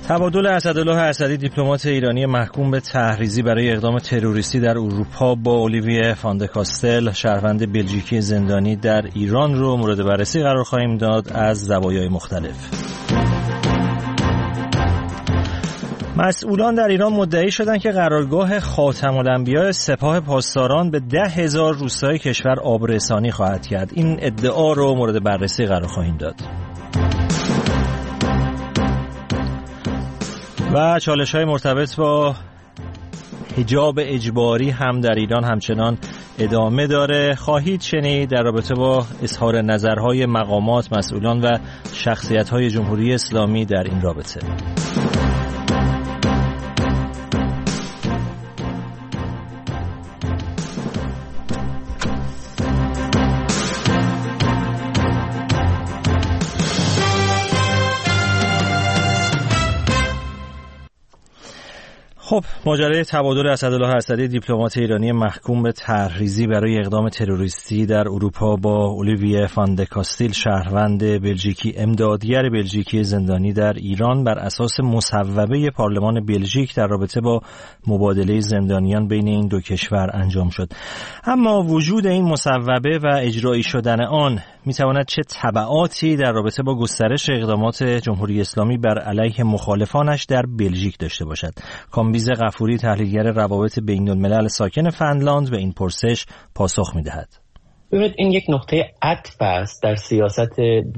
تبادل اسدالله اسدی دیپلمات ایرانی محکوم به تحریزی برای اقدام تروریستی در اروپا با اولیویه فاندکاستل شهروند بلژیکی زندانی در ایران رو مورد بررسی قرار خواهیم داد از زوایای مختلف. مسئولان در ایران مدعی شدند که قرارگاه خاتم الانبیاء سپاه پاسداران به 10,000 روستای کشور آبرسانی خواهد کرد. این ادعا رو مورد بررسی قرار خواهیم داد. و چالش‌های مرتبط با حجاب اجباری هم در ایران همچنان ادامه داره. خواهید شنید در رابطه با اظهار نظرهای مقامات، مسئولان و شخصیت‌های جمهوری اسلامی در این رابطه. خب، ماجرای تبادل اسدالله اسدی دیپلمات ایرانی محکوم به تحریزی برای اقدام تروریستی در اروپا با اولیویه فاندکاستل شهروند بلژیکی امدادگر بلژیکی زندانی در ایران بر اساس مصوبه پارلمان بلژیک در رابطه با مبادله زندانیان بین این دو کشور انجام شد. اما وجود این مصوبه و اجرایی شدن آن میتواند چه تبعاتی در رابطه با گسترش اقدامات جمهوری اسلامی بر علیه مخالفانش در بلژیک داشته باشد؟ کامبیز غفوری، تحلیلگر روابط بین الملل ساکن فنلاند، به این پرسش پاسخ میدهد. ببینید، این یک نقطه عطف است در سیاست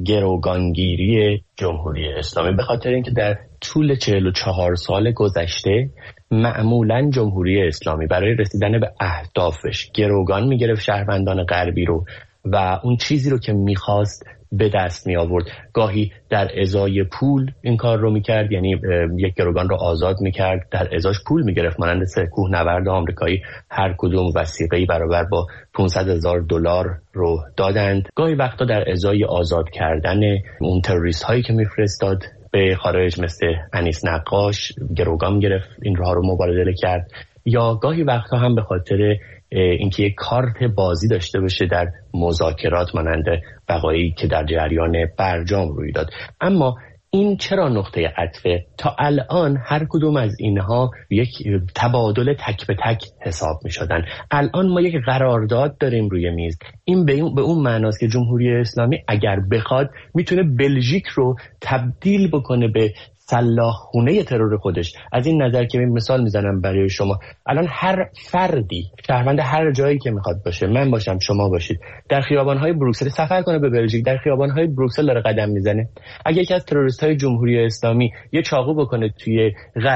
گروگانگیری جمهوری اسلامی، به خاطر اینکه در طول 44 سال گذشته معمولاً جمهوری اسلامی برای رسیدن به اهدافش گروگان میگرفت شهروندان غربی رو و اون چیزی رو که میخواست به دست می آورد. گاهی در ازای پول این کار رو میکرد، یعنی یک گروگان رو آزاد میکرد، در ازاش پول میگرفت، مانند سه کوهنورد آمریکایی هر کدوم وثیقه‌ای برابر با $500,000 رو دادند. گاهی وقتا در ازای آزاد کردن اون تروریست هایی که میفرستاد به خارج مثل انیس نقاش گروگان گرفت، این راه رو مبادله کرد، یا گاهی وقتا هم به خاطر اینکه یک کارت بازی داشته باشه در مذاکرات مانند وقایعی که در جریان برجام روی داد. اما این چرا نقطه عطفه؟ تا الان هر کدوم از اینها یک تبادل تک به تک حساب می شدن. الان ما یک قرارداد داریم روی میز. این به اون معناست که جمهوری اسلامی اگر بخواد میتونه بلژیک رو تبدیل بکنه به سلاخونه ترور خودش. از این نظر که مثال میزنم برای شما، الان هر فردی شهروند هر جایی که میخواد باشه، من باشم، شما باشید، در خیابان‌های بروکسل سفر کنه به بلژیک، در خیابان‌های بروکسل داره قدم میزنه، اگه یکی از تروریست‌های جمهوری اسلامی یه چاقو بکنه توی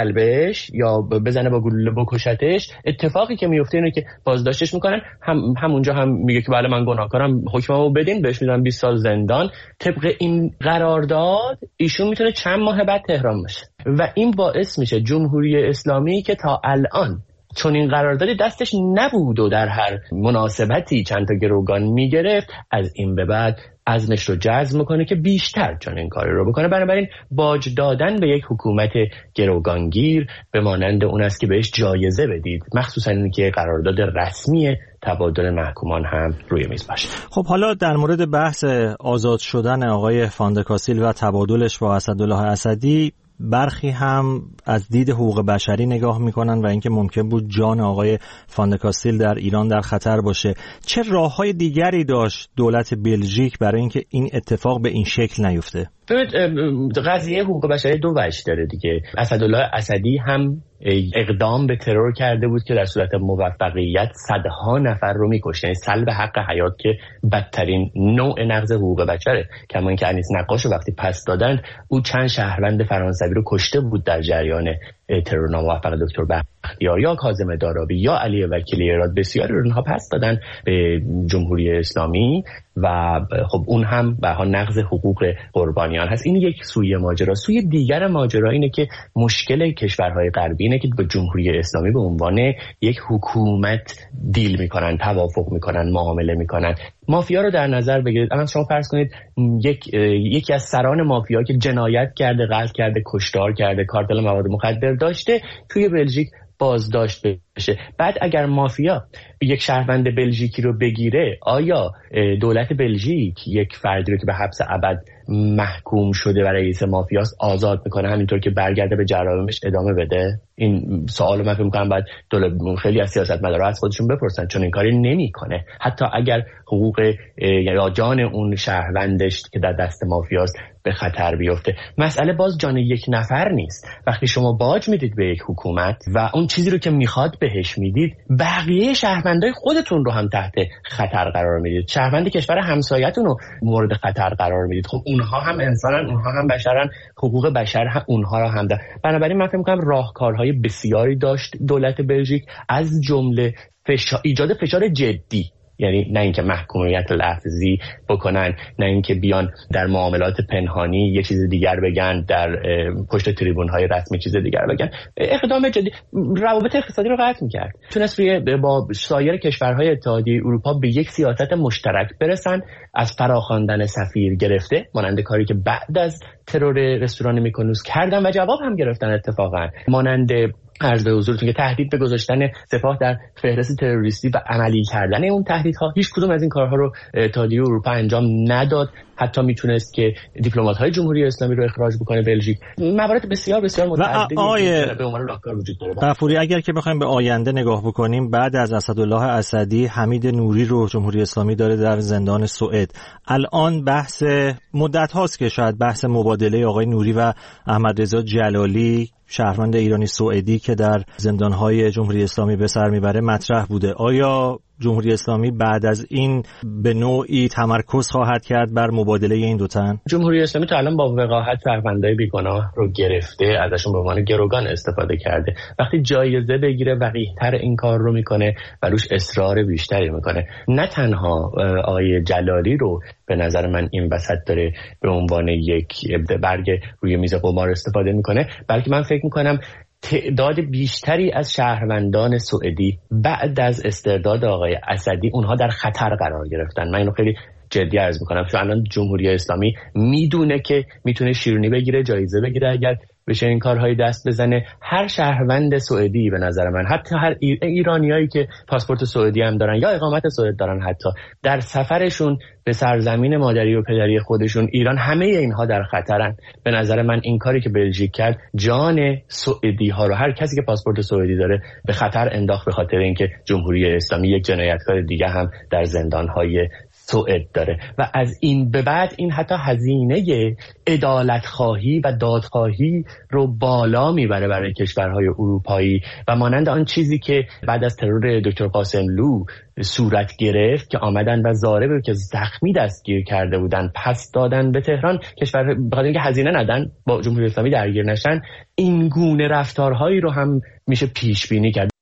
قلبش یا بزنه با گلوله بکشتش، اتفاقی که میفته اینه که بازداشتش میکنن، همونجا هم میگه که بله من گناهکارم، حکممو بدین، بهش میدن 20 سال زندان. طبق این قرارداد ایشون میتونه چند ماه بعد تهران باشه و این باعث میشه جمهوری اسلامی که تا الان چون این قراردادی دستش نبود و در هر مناسبتی چند تا گروگان میگرفت، از این به بعد عزمش رو جزم میکنه که بیشتر چون این کاری رو بکنه. بنابراین باج دادن به یک حکومت گروگانگیر به مانند اون است که بهش جایزه بدید، مخصوصا اینکه قرارداد رسمی تبادل محکومان هم روی میز باشه. خب حالا در مورد بحث آزاد شدن آقای فاندکاستل و تبادلش با اسدالله اسدی، برخی هم از دید حقوق بشری نگاه میکنن و اینکه ممکن بود جان آقای فاندکاستل در ایران در خطر باشه. چه راههای دیگری داشت دولت بلژیک برای اینکه این اتفاق به این شکل نیفته؟ قضیه حقوق بشری دو وجه داره دیگه. اسدالله اسدی هم اقدام به ترور کرده بود که در صورت موفقیت صدها نفر رو میکشه، یعنی سلب حق حیات که بدترین نوع نقض حقوق بشره. کما اینکه انیس نقاش رو وقتی پس دادن، او چند شهروند فرانسوی رو کشته بود در جریان ترور ناموفق دکتر بختیار یا کاظم دارابی یا علی وکیلی اراد. بسیاری رو اونها پس دادن به جمهوری اسلامی و خب اون هم به ها نقض حقوق قربانیان هست. این یک سوی ماجرا. سوی دیگر ماجرا اینه که مشکل کشورهای غربی اینه که با جمهوری اسلامی به عنوان یک حکومت دیل میکنن، توافق میکنن، معامله میکنن. مافیا رو در نظر بگیرید. الان شما فرض کنید یکی از سران مافیا که جنایت کرده، قتل کرده، کشتار کرده، کارتل مواد مخدر داشته، توی بلژیک بازداشت بشه. بعد اگر مافیا یک شهروند بلژیکی رو بگیره، آیا دولت بلژیک یک فردی رو که به حبس ابد محکوم شده و رئیس مافیاست آزاد میکنه همینطور که برگرده به جرائمش ادامه بده؟ این سوالو من فکر می‌کنم باید خیلی از سیاستمدارا از خودشون بپرسن، چون این کاری نمیکنه. حتی اگر حقوق یا جان اون شهروندش که در دست مافیاست به خطر بیفته. مسئله باز جان یک نفر نیست. وقتی شما باج میدید به یک حکومت و اون چیزی رو که میخواد بهش میدید، بقیه شهروندای خودتون رو هم تحت خطر قرار میدید. شهروند کشور همسایه‌تون رو مورد خطر قرار میدید. خب اونها هم انسانن، اونها هم بشرن، حقوق بشر هم اونها رو هم دارن. بنابراین من فکر می‌کنم راهکارهای بسیاری داشت دولت بلژیک، از جمله ایجاد فشار جدی، یعنی نه اینکه محکومیت لفظی بکنن، نه اینکه بیان در معاملات پنهانی یه چیز دیگر بگن، در پشت تریبون‌های رسمی چیز دیگر بگن. اقدام جدی روابط اقتصادی رو قطع می‌کرد. تونست با سایر کشورهای اتحادیه اروپا به یک سیاست مشترک برسن، از فراخواندن سفیر گرفته، مانند کاری که بعد از ترور رستوران میکونوس کردن و جواب هم گرفتن اتفاقا، مانند عرض به حضورتون که تهدید به گذاشتن سپاه در فهرست تروریستی و عملی کردن اون تهدیدها. هیچ کدوم از این کارها رو اتحادیه اروپا انجام نداد. حتی میتونست که دیپلمات‌های جمهوری اسلامی رو اخراج بکنه بلژیک. موارد بسیار بسیار متعددی به عنوان راهکار وجود داره. غفوری، اگر که بخوایم به آینده نگاه بکنیم، بعد از اسدالله اسدی، حمید نوری رو جمهوری اسلامی داره در زندان سوئد. الان بحث مدت هاست که شاید بحث مبادله آقای نوری و احمد رضا جلالی، شهروند ایرانی سوئدی که در زندان‌های جمهوری اسلامی به سر میبره، مطرح بوده. آیا جمهوری اسلامی بعد از این به نوعی تمرکز خواهد کرد بر مبادله این دو تن؟ جمهوری اسلامی تا الان با وقاحت شهروندای بیگناه رو گرفته، ازشون به عنوان گروگان استفاده کرده. وقتی جایزه بگیره وقیح‌تر این کار رو میکنه و روش اصرار بیشتری میکنه. نه تنها آقای جلالی رو به نظر من این وسط داره به عنوان یک برگ روی میز قمار استفاده میکنه، بلکه من فکر میکنم تعداد بیشتری از شهروندان سوئدی بعد از استرداد آقای اسدی اونها در خطر قرار گرفتن. من اینو خیلی جدی عرض میکنم، چون الان جمهوری اسلامی میدونه که میتونه شیرینی بگیره، جایزه بگیره اگر بشه این کارهای دست بزنه. هر شهروند سوئدی به نظر من، حتی هر ایرانیایی که پاسپورت سوئدی هم دارن یا اقامت سوئد دارن، حتی در سفرشون به سرزمین مادری و پدری خودشون ایران، همه اینها در خطرن. به نظر من این کاری که بلژیک کرد جان سوئدی ها رو، هر کسی که پاسپورت سوئدی داره، به خطر انداخت، به خاطر اینکه جمهوری اسلامی یک جنایتکار دیگه هم در زندان‌های سوئد داره و از این به بعد این حتی هزینه عدالت‌خواهی و دادخواهی رو بالا میبره برای کشورهای اروپایی و مانند آن چیزی که بعد از ترور دکتر قاسم لو صورت گرفت که آمدن و زارب که زخمی دستگیر کرده بودن پس دادن به تهران، کشور بخاطر اینکه هزینه ندن با جمهوری اسلامی درگیر نشن. این گونه رفتارهایی رو هم میشه پیش بینی کرد.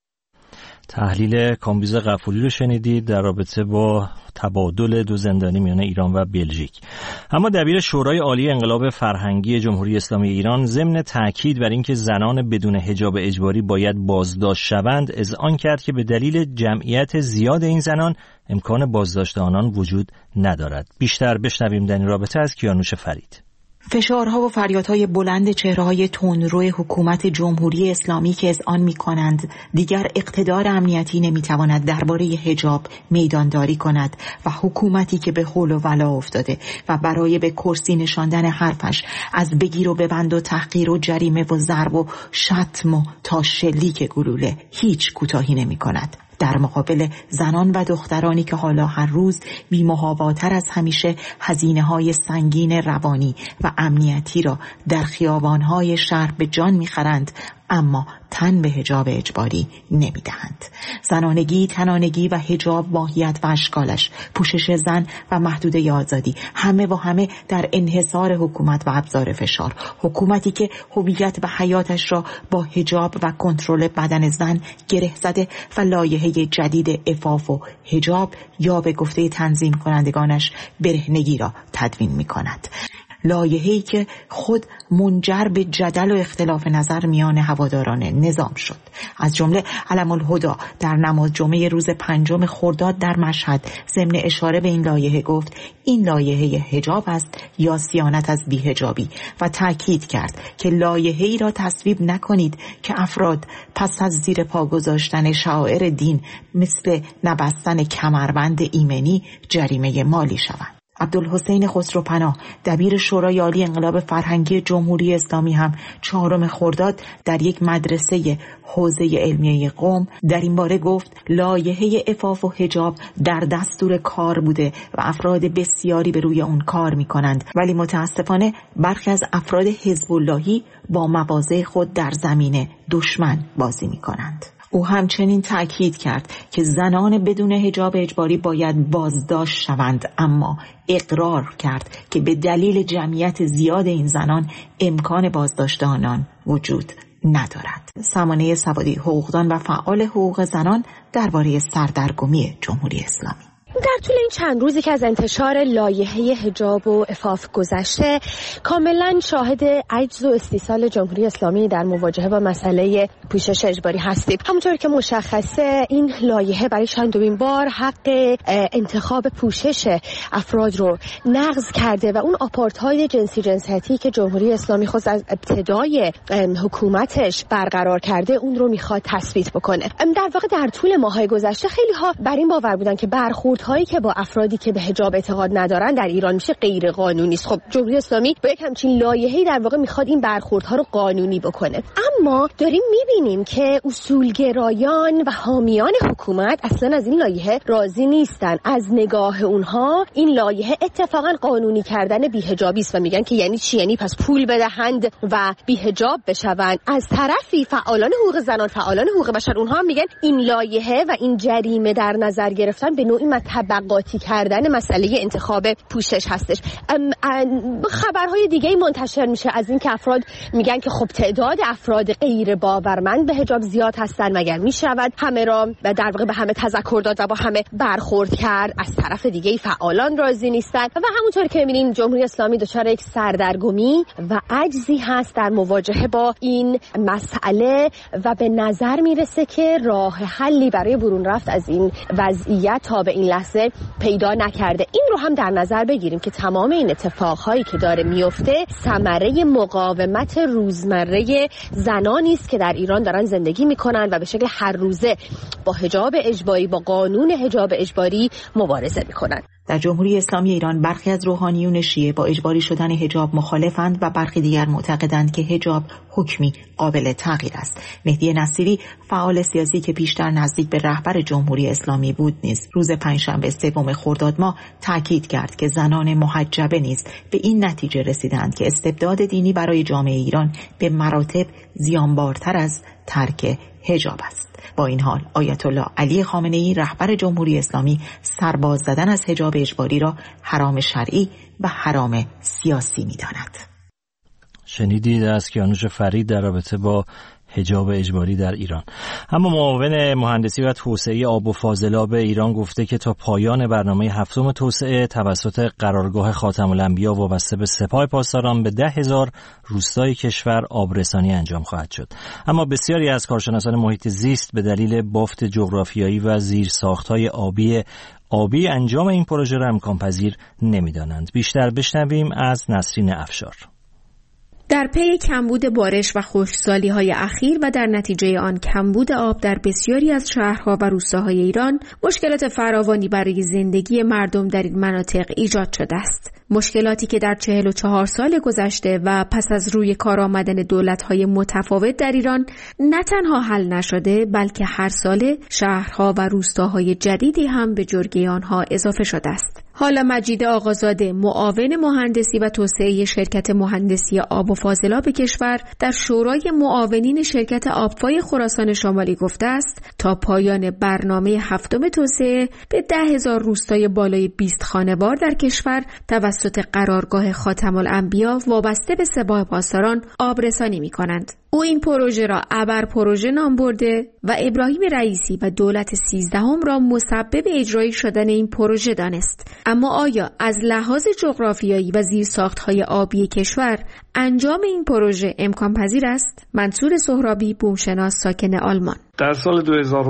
تحلیل کامبیز غفوری رو شنیدید در رابطه با تبادل دو زندانی میان ایران و بلژیک. اما دبیر شورای عالی انقلاب فرهنگی جمهوری اسلامی ایران ضمن تاکید بر اینکه زنان بدون حجاب اجباری باید بازداشت شوند، اذعان کرد که به دلیل جمعیت زیاد این زنان امکان بازداشت آنان وجود ندارد. بیشتر بشنویم در این رابطه از کیانوش فرید. فشارها و فریادهای بلند چهره‌های تندرو حکومت جمهوری اسلامی که اذعان می‌کنند دیگر اقتدار امنیتی نمی‌تواند درباره حجاب میدانداری کند و حکومتی که به حول و ولا افتاده و برای به کرسی نشاندن حرفش از بگیر و ببند و تحقیر و جریمه و ضرب و شتم و تا شلیک گلوله هیچ کوتاهی نمی‌کند. در مقابل زنان و دخترانی که حالا هر روز بی‌محاباتر از همیشه هزینه‌های سنگین روانی و امنیتی را در خیابان‌های شهر به جان می‌خرند، اما تن به حجاب اجباری نمی‌دهند. زنانگی، تنانگی و حجاب، ماهیت و اشکالش، پوشش زن و محدوده آزادی، همه با همه در انحصار حکومت و ابزار فشار. حکومتی که هویت و حیاتش را با حجاب و کنترل بدن زن گره زده و لایحه جدید عفاف و حجاب یا به گفته تنظیم کنندگانش برهنگی را تدوین می‌کند. لایحه‌ای که خود منجر به جدل و اختلاف نظر میان هواداران نظام شد. از جمله علم الهدی در نماز جمعه روز 5 خرداد در مشهد ضمن اشاره به این لایحه گفت این لایحه حجاب است یا صیانت از بی‌حجابی و تأکید کرد که لایحه‌ای را تصویب نکنید که افراد پس از زیر پا گذاشتن شعائر دین مثل نبستن کمربند ایمنی جریمه مالی شوند. عبدالحسین خسروپناه دبیر شورای عالی انقلاب فرهنگی جمهوری اسلامی هم 4 خرداد در یک مدرسه حوزه علمیه قم در این باره گفت لایحه عفاف و حجاب در دستور کار بوده و افراد بسیاری به روی اون کار میکنند، ولی متاسفانه برخی از افراد حزب اللهی با مواضع خود در زمین دشمن بازی میکنند. او همچنین تأکید کرد که زنان بدون حجاب اجباری باید بازداشت شوند، اما اقرار کرد که به دلیل جمعیت زیاد این زنان امکان بازداشت آنان وجود ندارد. سمانه سوادی حقوقدان و فعال حقوق زنان درباره سردرگمی جمهوری اسلامی: در طول این چند روزی که از انتشار لایحه حجاب و عفاف گذشته کاملا شاهد عجز و استیصال جمهوری اسلامی در مواجهه با مسئله پوشش اجباری هستیم. همونطور که مشخصه این لایحه برای چندمین بار حق انتخاب پوشش افراد رو نقض کرده و اون آپارتاید جنسیتی که جمهوری اسلامی خود از ابتدای حکومتش برقرار کرده اون رو میخواد تثبیت بکنه. در واقع در طول ماه‌های گذشته خیلی ها بر این باور بودن که برخوردهایی که با افرادی که به حجاب اعتقاد ندارن در ایران میشه غیر قانونی است. خب جمهوری اسلامی با یک همچین لایحه‌ای در واقع میخواد این برخوردها رو قانونی بکنه. اما داریم میبینیم که اصولگرایان و حامیان حکومت اصلا از این لایحه راضی نیستن. از نگاه اونها این لایحه اتفاقا قانونی کردن بی‌حجابی است و میگن که یعنی چی؟ یعنی پس پول بدهند و بی‌حجاب بشون. از طرفی فعالان حقوق زنان، فعالان حقوق بشر، اونها میگن این لایحه و این جریمه در نظر گرفتن به نوعی طبقاتی کردن مسئله انتخاب پوشش هستش. خبرهای دیگه منتشر میشه از این که افراد میگن که خب تعداد افراد غیر باورمند به حجاب زیاد هستن، مگر میشود همه را در واقع به همه تذکر داد و با همه برخورد کرد. از طرف دیگه فعالان راضی نیستن و همونطور که میبینیم جمهوری اسلامی دچار یک سردرگمی و عجزی هست در مواجهه با این مسئله و به نظر میرسه که راه حلی برای برون رفت از این وضعیت تا به این لحظه پیدا نکرده. این رو هم در نظر بگیریم که تمام این اتفاقهایی که داره میفته ثمره مقاومت روزمره زنانی است که در ایران دارن زندگی میکنن و به شکل هر روزه با حجاب اجباری، با قانون حجاب اجباری مبارزه میکنن. در جمهوری اسلامی ایران برخی از روحانیون شیعه با اجباری شدن حجاب مخالفند و برخی دیگر معتقدند که حجاب حکمی قابل تغییر است. مهدی نصیری فعال سیاسی که پیشتر نزدیک به رهبر جمهوری اسلامی بود نیز روز پنجشنبه 3 خرداد ماه تاکید کرد که زنان محجبه نیز به این نتیجه رسیدند که استبداد دینی برای جامعه ایران به مراتب زیانبارتر از ترک حجاب است. با این حال آیت الله علی خامنه‌ای رهبر جمهوری اسلامی سرباز زدن از حجاب اجباری را حرام شرعی و حرام سیاسی می‌داند. شنیدید از کیانوش فرید در رابطه با حجاب اجباری در ایران. اما معاون مهندسی و توسعه آب و فاضلاب ایران گفته که تا پایان برنامه 7 توسعه توسط قرارگاه خاتم الانبیا وابسته به سپاه پاسداران به 10,000 روستای کشور آبرسانی انجام خواهد شد. اما بسیاری از کارشناسان محیط زیست به دلیل بافت جغرافیایی و زیرساخت‌های آبی انجام این پروژه را امکان پذیر نمی‌دانند. بیشتر بشنویم از نسرین افشار. در پی کمبود بارش و خشکسالی‌های اخیر و در نتیجه آن کمبود آب در بسیاری از شهرها و روستاهای ایران مشکلات فراوانی برای زندگی مردم در این مناطق ایجاد شده است. مشکلاتی که در 44 سال گذشته و پس از روی کار آمدن دولت‌های متفاوت در ایران نه تنها حل نشده بلکه هر ساله شهرها و روستاهای جدیدی هم به جرگه آنها اضافه شده است. حالا مجید آقازاده معاون مهندسی و توسعه شرکت مهندسی آب و فاضلاب کشور در شورای معاونین شرکت آبفای خراسان شمالی گفته است تا پایان برنامه 7 توسعه به 10,000 روستای بالای 20 خانوار در کشور توسط قرارگاه خاتم الانبیا وابسته به سپاه پاسداران آبرسانی می‌کنند. او این پروژه را ابر پروژه نام برده و ابراهیم رئیسی و دولت 13 را مسبب اجرایی شدن این پروژه دانست. اما آیا از لحاظ جغرافیایی و زیرساخت‌های آبی کشور انجام این پروژه امکان پذیر است؟ منصور سهرابی، بومشناس ساکن آلمان: در سال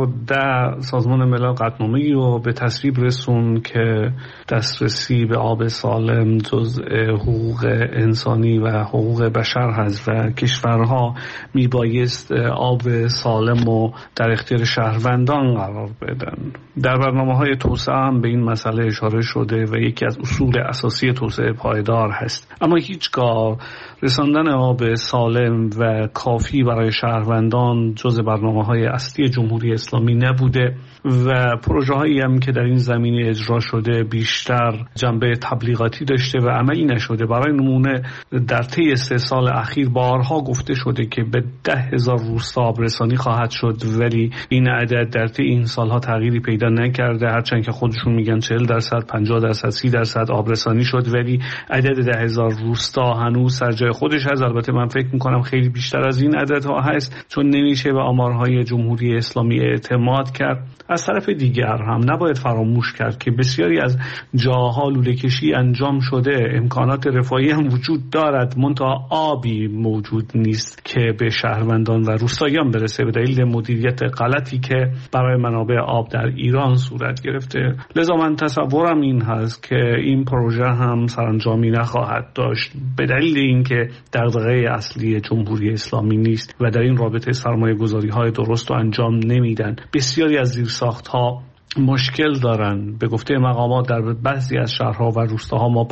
2010 سازمان ملل قطعنامه‌ای رو به تصویب رسون که دسترسی به آب سالم جزء حقوق انسانی و حقوق بشر هست و کشورها میبایست آب سالم رو در اختیار شهروندان قرار بدن. در برنامه‌های توسعه هم به این مسئله اشاره شده و یکی از اصول اساسی توسعه پایدار هست. اما هیچگاه رساندن آب سالم و کافی برای شهروندان جزء برنامه‌های اصلی جمهوری اسلامی نبوده و پروژه‌هایی هم که در این زمینه اجرا شده بیشتر جنبه تبلیغاتی داشته و عملی نشده. برای نمونه در طی 3 سال اخیر بارها گفته شده که به 10,000 روستا آبرسانی خواهد شد، ولی این عدد در طی این سالها تغییری پیدا نکرده. هرچند که خودشون میگن 40%، 50%، 30% آبرسانی شد، ولی عدد 10,000 روستا هنوز سر جای خودش هست. البته من فکر میکنم خیلی بیشتر از این عددها هست، چون نمیشه به آمارهای جمهوری اسلامی اعتماد کرد. از طرف دیگر هم نباید فراموش کرد که بسیاری از جاها لوله کشی انجام شده، امکانات رفاهی هم وجود دارد، منتها آبی موجود نیست که به شهروندان و روستاییان برسه به دلیل مدیریت غلطی که برای منابع آب در ایران صورت گرفته. لذا من تصورم این هست که این پروژه هم سرانجامی نخواهد داشت به دلیل اینکه دغدغه اصلی جمهوری اسلامی نیست و در این رابطه سرمایه‌گذاری‌های درست رو انجام نمیدن. بسیاری از زیرساخت‌ها مشکل دارن. به گفته مقامات در بعضی از شهرها و روستاها ما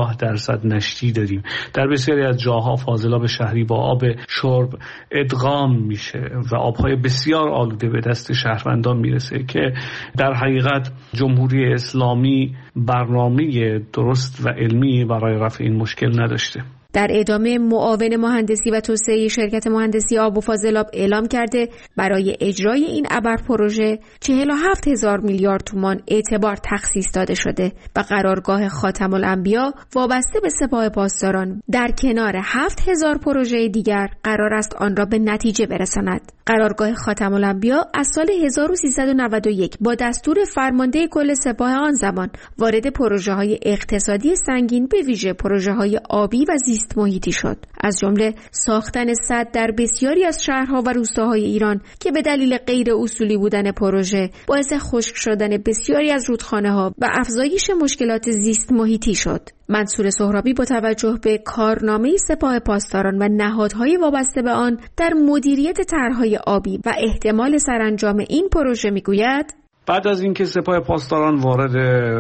50% نشتی داریم. در بسیاری از جاها فاضلاب شهری با آب شرب ادغام میشه و آبهای بسیار آلوده به دست شهروندان میرسه که در حقیقت جمهوری اسلامی برنامه درست و علمی برای رفع این مشکل نداشته. در ادامه معاون مهندسی و توسعه شرکت مهندسی آب و فاضلاب اعلام کرده برای اجرای این ابر پروژه 47,000 میلیارد تومان اعتبار تخصیص داده شده و قرارگاه خاتم الانبیا وابسته به سپاه پاسداران در کنار 7,000 پروژه دیگر قرار است آن را به نتیجه برساند. قرارگاه خاتم الانبیا از سال 1391 با دستور فرمانده کل سپاه آن زمان وارد پروژه‌های اقتصادی سنگین به ویژه پروژه‌های آبی و زیست محیطی شد، از جمله ساختن سد در بسیاری از شهرها و روستاهای ایران که به دلیل غیر اصولی بودن پروژه باعث خشک شدن بسیاری از رودخانه‌ها و افزایش مشکلات زیست محیطی شد. منصور سهرابی با توجه به کارنامه سپاه پاسداران و نهادهای وابسته به آن در مدیریت طرح‌های آبی و احتمال سرانجام این پروژه میگوید: بعد از اینکه سپاه پاسداران وارد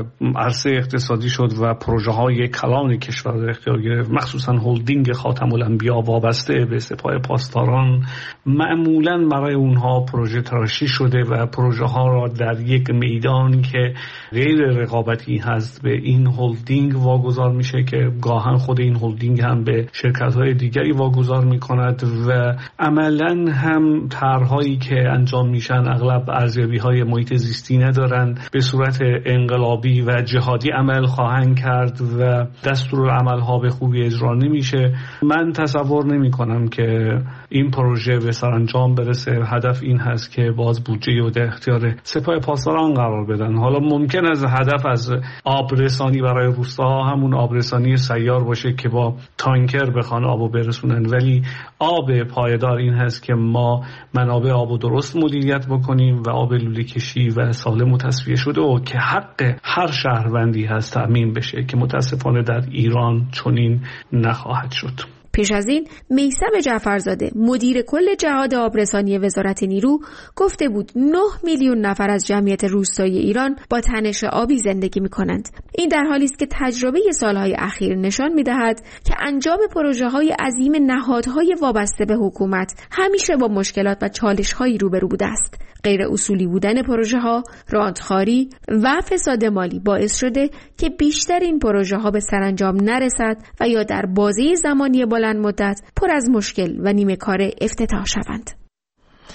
عرصه اقتصادی شد و پروژه‌های کلان کشور را اختیار گرفت، مخصوصا هلدینگ خاتم الانبیا وابسته به سپاه پاسداران، معمولاً برای اونها پروژه تراشی شده و پروژه‌ها را در یک میدان که غیر رقابتی هست به این هلدینگ واگذار میشه که گاهن خود این هلدینگ هم به شرکت‌های دیگری واگذار میکند و عملاً هم طرح‌هایی که انجام میشن اغلب ارزیابی‌های محیط زیستی ندارن، به صورت انقلابی و جهادی عمل خواهند کرد و دستورالعمل‌ها به خوبی اجرا نمیشه. من تصور نمی کنم که این پروژه به سرانجام برسه. هدف این هست که باز بودجه رو در اختیار سپاه پاسداران قرار بدن. حالا ممکن است هدف از آبرسانی برای روستاها همون آبرسانی سیار باشه که با تانکر بخوان آبو برسونن، ولی آب پایدار این هست که ما منابع آبو درست مدیریت بکنیم و آب لوله کشی و سالم و تصفیه شده و که حق هر شهروندی هست تأمین بشه که متاسفانه در ایران چنین نخواهد شد. پیش از این میثم جعفرزاده مدیر کل جهاد آبرسانی وزارت نیرو گفته بود 9 میلیون نفر از جمعیت روستایی ایران با تنش آبی زندگی می‌کنند. این در حالی است که تجربه سالهای اخیر نشان می‌دهد که انجام پروژه‌های عظیم نهادهای وابسته به حکومت همیشه با مشکلات و چالش‌هایی روبرو بوده است. غیر اصولی بودن پروژه‌ها، رانتخواری و فساد مالی باعث شده که بیشتر این پروژه‌ها به سرانجام نرسد و یا در بازه زمانی بلند مدت پر از مشکل و نیمه کار افتتاح شوند.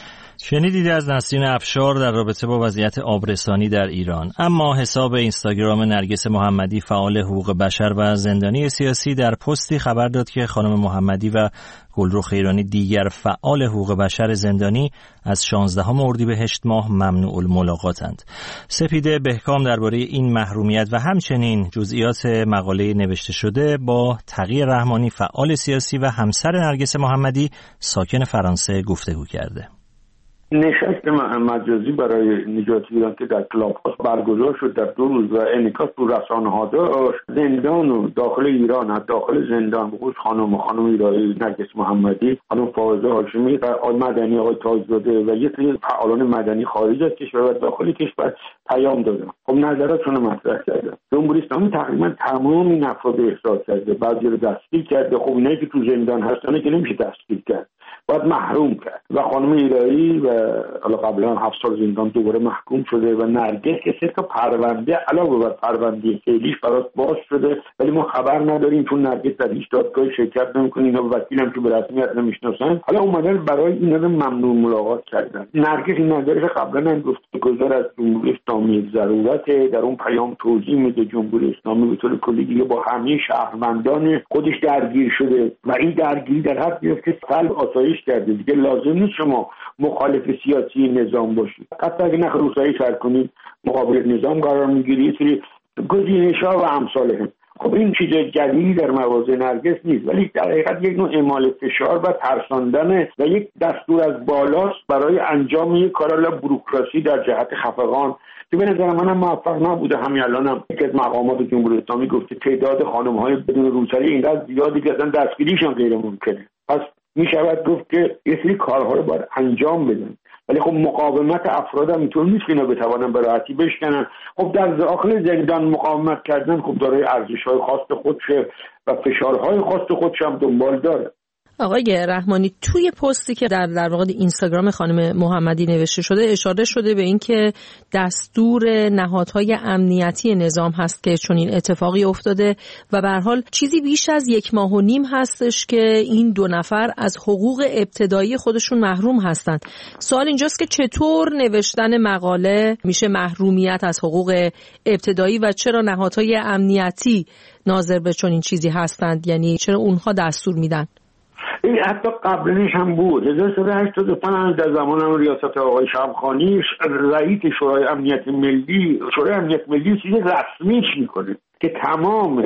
شنیدید از نسرین افشار در رابطه با وضعیت آبرسانی در ایران. اما حساب اینستاگرام نرگس محمدی فعال حقوق بشر و زندانی سیاسی در پستی خبر داد که خانم محمدی و گلرخ ایرانی دیگر فعال حقوق بشر زندانی از 16 اردیبهشت ماه ممنوع الملاقاتند. سپیده بهکام درباره این محرومیت و همچنین جزئیات مقاله نوشته شده با تقی رحمانی فعال سیاسی و همسر نرگس محمدی ساکن فرانسه گفتگو کرده. نشست مجازی برای نجات ایران که در کلاب‌هاوس برگزار شد در 2 روز و انعکاس رو رسانه‌ها داشت، زندان و داخل ایران، از داخل زندان به خصوص خانم ایرانی، نرگس محمدی، خانم فائزه هاشمی، آقای مدنی، آقای تاج‌زاده و یک سری فعالان مدنی خارج از کشور و داخل کشور پیام دادن. خب نظراتشون مطرح کردن. جمهوری اسلامی تقریبا تمام این افراد رو احضار کرده، بعضی رو دستگیر کرده. خب اینایی که تو زندان هستن که نمیشه دستگیر کرد، باید محروم کرد. و خانم ایرانی و حالا قبلا 7 سال زندان دوباره محکوم شده و نرگس که 3 تا پرونده علاوه بر پرونده فعلیش براش باز شده، ولی ما خبر نداریم چون نرگس در هیچ دادگاهی شرکت نمی‌کنه، اینا وکیلم که به رسمیت نمیشناسن. حالا اومدن برای اینا ممنوع ملاقات کردن. نرگس این نظرش قبلا هم گفت که گذار از جمهوری اسلامی ضرورت، در اون پیام توضیح میده جمهوری اسلامی به طور کلی دیگه با همه شهروندان خودش درگیر شده و این درگیری در حد گرفته سلب آسایش کرده. دیگه لازم نیست شما مخالف سیاسی نظام باشید. حتی اگه نخ روسایی سر کنید مقابل نظام قرار میگیری، یه سری گزینش‌ها و امثالهم. خب این چیز جدیدی در مواضع نرگس نیست، ولی در حقیقت یک نوع اعمال فشار و ترساندن و یک دستور از بالاست برای انجام یک کار بوروکراسی در جهت خفقان که به نظر منم موفق نبوده. همین الانم یکی از مقامات جمهوری اسلامی گفته تعداد خانم‌های بدون روسری اینقدر زیادی که اصلا دستگیریشون غیر ممکنه. پس می شود گفت که یه سری کارها رو باید انجام بدن، ولی خب مقاومت افراد هم اینطور نیست که اینا بتوانن به راحتی بشکنن. خب در داخل زندان مقاومت کردن خب دارای ارزش‌های خاص خودشه و فشارهای خاص خودش هم دنبال داره. آقای رحمانی، توی پستی که در واقع اینستاگرام خانم محمدی نوشته شده اشاره شده به این که دستور نهادهای امنیتی نظام هست که چون این اتفاقی افتاده و به هر حال چیزی بیش از 1.5 ماه هستش که این 2 نفر از حقوق ابتدایی خودشون محروم هستند. سوال اینجاست که چطور نوشتن مقاله میشه محرومیت از حقوق ابتدایی و چرا نهادهای امنیتی ناظر به چون این چیزی هستند؟ یعنی چرا اونها دستور میدن؟ این حتی قبلش هم بود. 1385 در زمان ریاست آقای شمخانی رئیس شورای امنیت ملی چیز رسمیش میکنه که تمام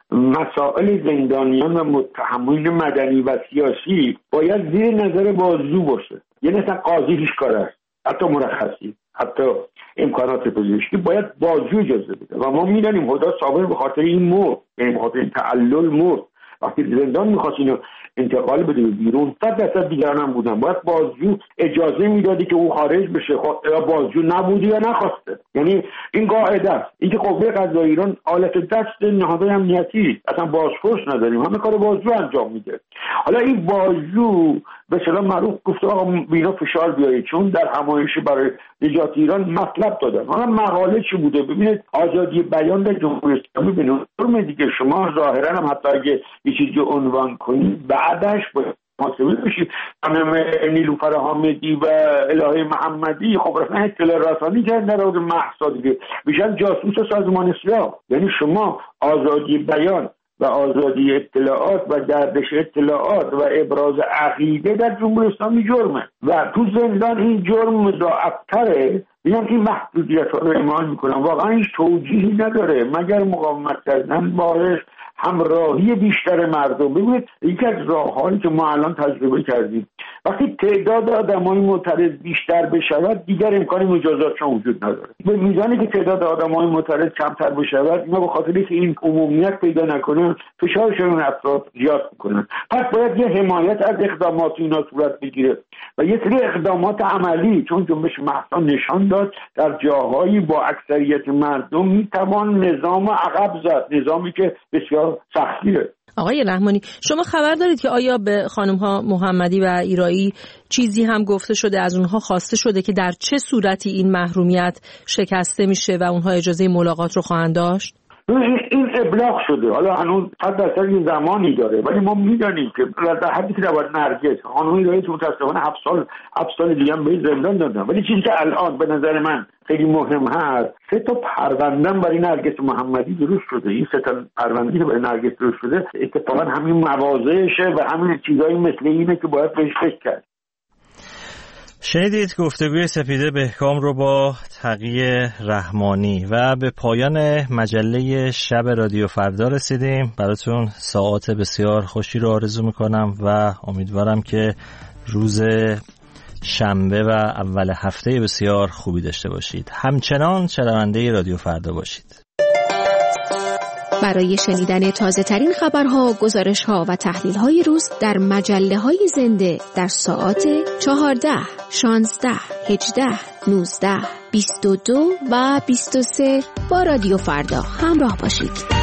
مسائل زندانیان و متهمین مدنی و سیاسی باید زیر نظر بازجو باشه. یعنی مثلا قاضی هیچ کار است، حتی مرخصی، حتی امکانات پزشکی باید بازجو اجازه بده. و ما میدانیم خدا صابر به خاطر این مرد، یعنی به خاطر این تعلل مرد. وقتی زندان میخواست اینو انتقال بده بیرون 100% دیگران هم بودن، باید بازجو اجازه میدادی که او خارج بشه، یا بازجو نبودی یا نخواسته. یعنی این قاعده است. اینکه قوه قضاییه ایران آلت دست نهادهای امنیتی، اصلا بازپرس نداریم، همه کار بازجو انجام میده. حالا این بازجو به اصطلاح معروف گفته آقا بینا فشار بیارید، چون در همایش برای نجات ایران مطلب دادن. حالا مقاله چی بوده؟ ببینید آزادی بیان در جمهوری اسلامی به نظر دیگه شما ظاهرا هم حتی اگه یه چیزی عنوان کنید بعدش باید محاسبه بشید. خانم نیلوفر حامدی و الهه محمدی خب رفتن اطلاع رسانی کردن در مورد مهسا دیگه، میشن جاسوس سازمان اسلام. یعنی شما آزادی بیان و آزادی اطلاعات و گردش اطلاعات و ابراز عقیده در جمهوری اسلامی جرمه و تو زندان این جرم مضاعفتره. میگن که محدودیت ها رو اعمال میکنن، واقعا هیچ توجیهی نداره مگر مقاومت کردن باعث همراهی بیشتر مردم. ببینید یکی از راه‌هایی که ما الان تجربه کردیم، وقتی تعداد آدمای معترض بیشتر بشود دیگر امکان مجازاتشون وجود نداره. به میزانی که تعداد آدمای معترض کمتر بشود، اینا به خاطر اینکه این عمومیت پیدا نکنه فشارشون افراد زیاد میکنن. پس باید یه حمایت از اقدامات اینا صورت بگیره و یه سری اقدامات عملی، چون جنبش مهسا نشان داد در جاهایی با اکثریت مردم میتوان نظام عقب زد، نظامی که بسیار سختیه. آقای رحمانی، شما خبر دارید که آیا به خانم‌ها محمدی و ایرایی چیزی هم گفته شده، از اونها خواسته شده که در چه صورتی این محرومیت شکسته میشه و اونها اجازه ملاقات رو خواهند داشت؟ این ابلاغ شده. حالا هنوز 100% یه زمانی داره، ولی ما میدانیم که در حدی که در نرگس خانمی داره که متاسفانه 7 سال دیگه هم به زندان دادن. ولی چیزی که الان به نظر من خیلی مهم هست، 3 تا پرونده برای نرگس محمدی درست شده. این 3 تا پرونده که برای نرگس درست شده اتفاقا همین مواضعشه و همین چیزایی مثل اینه که باید بهش فکر کرد. شنیدید گفتگوی سپیده بهکام رو با تقی رحمانی و به پایان مجله شب رادیو فردا رسیدیم. براتون ساعات بسیار خوشی رو آرزو میکنم و امیدوارم که روز شنبه و اول هفته بسیار خوبی داشته باشید. همچنان شنونده رادیو فردا باشید. برای شنیدن تازه ترین خبرها، گزارش‌ها و تحلیل‌های روز در مجله‌های زنده در ساعات 14، 16، 18، 19، 22 و 23 با رادیو فردا همراه باشید.